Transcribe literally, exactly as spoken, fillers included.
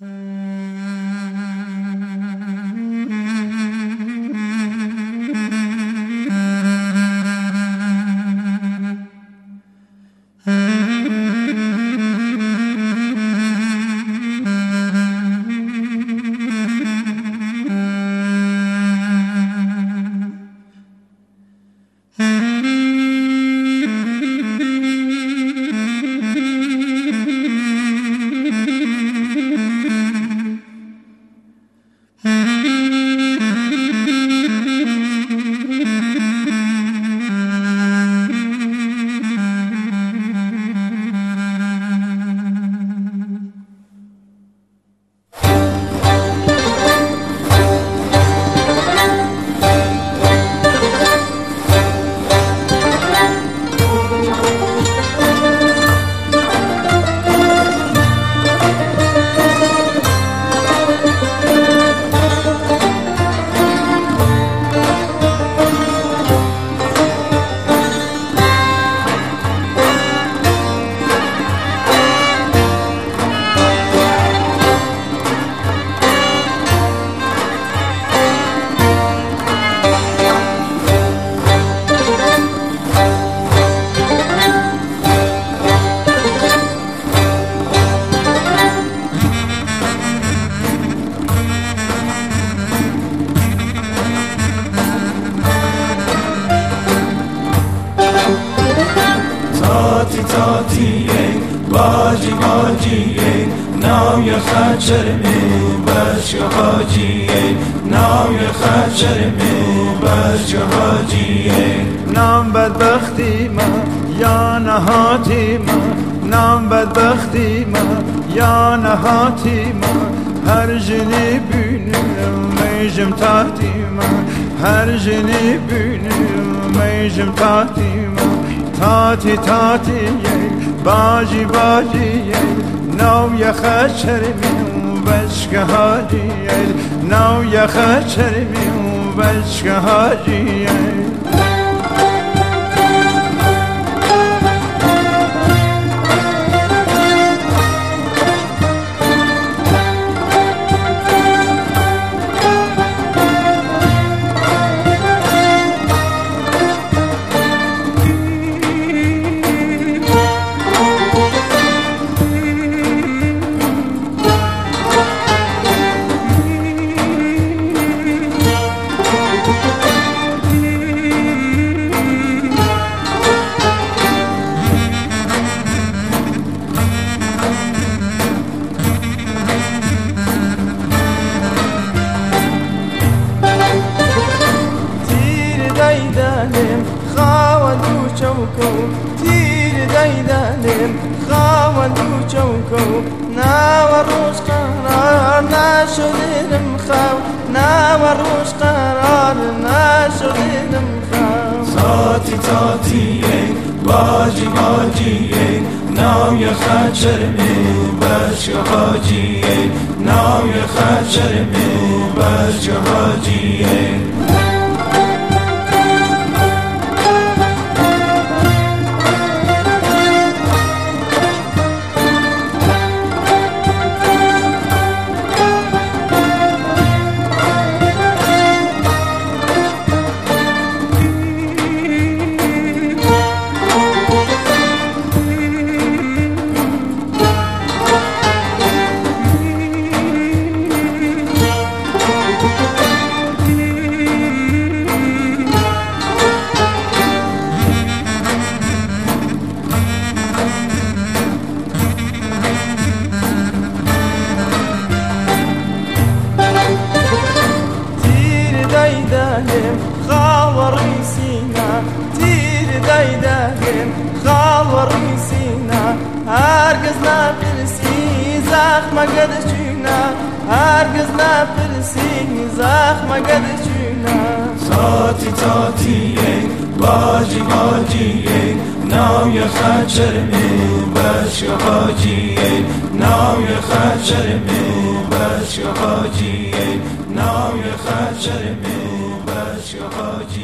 باجی باجی ناوی خچر می بچه حاجی ناوی خچر می بچه حاجی نام بدبختی ما یا نهاتی ما نام بدبختی ما یا نهاتی ما هر جنی بینیم میجم تاتی ما هر جنی بینیم میجم تاتی ما تاتی تاتی باجی باجی نو یا خچر میو بچه حاجی نو یا خچر میو بچه حاجی خاوندو چوکو تیر دایدانم خاوندو چوکو ناوروش قرار نشدیم خاو ناوروش قرار نشدیم خاو ساتی تاتی باجی باجی ناوی خچر می بچه حاجی ناوی خچر می بچه حاجی خاوري سينا تير دايداهم خاوري سينا هرگزنا برسي زخم قدشينا هرگزنا برسي زخم قدشينا ساتی تاتی باجی باجی ناوی خچر می بچه حاجی ناوی خچر می بچه حاجی ناوی خچر می بچه حاجی